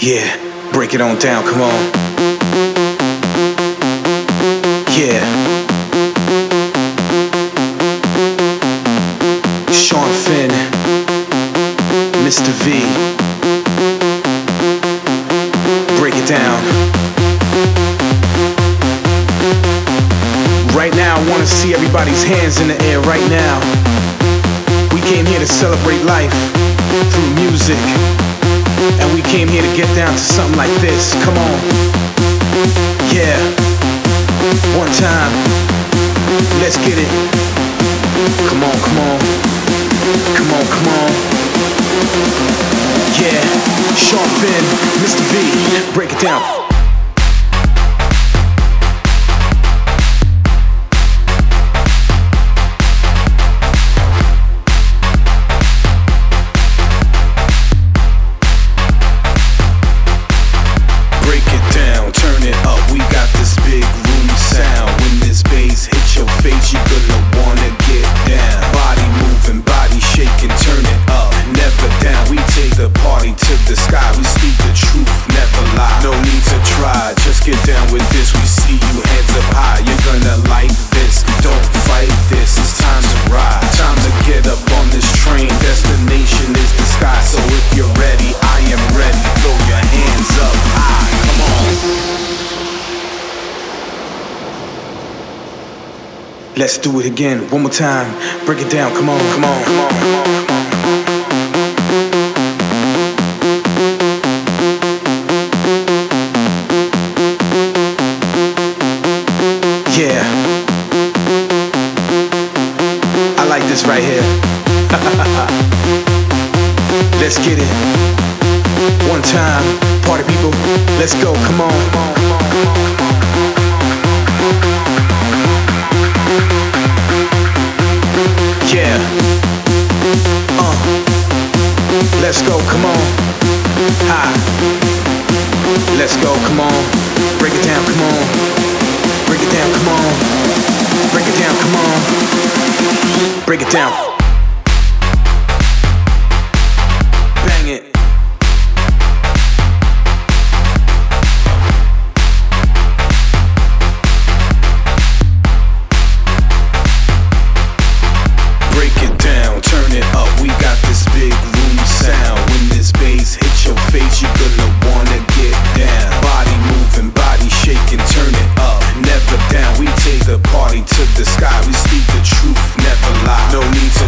Yeah, break it on down, come on. Yeah. Sean Finn, Mr. V. Break it down. Right now, I wanna see everybody's hands in the air right now. We came here to celebrate life through music. And we came here to get down to something like this. Come on. Yeah. One time. Let's get it. Come on, come on. Come on, come on. Yeah. Sean Finn, Mr. V. Break it down. Let's do it again, one more time. Break it down, come on, come on, come on, come on, come on. Yeah. I like this right here. Let's get it. One time, party people, let's go, come on, come on, come on, come on, come on. Yeah. Let's go, come on. Hi. Let's go, come on. Break it down, come on. Break it down, come on. Break it down, come on. Break it down. Bang it. To the sky, we speak the truth, never lie. No need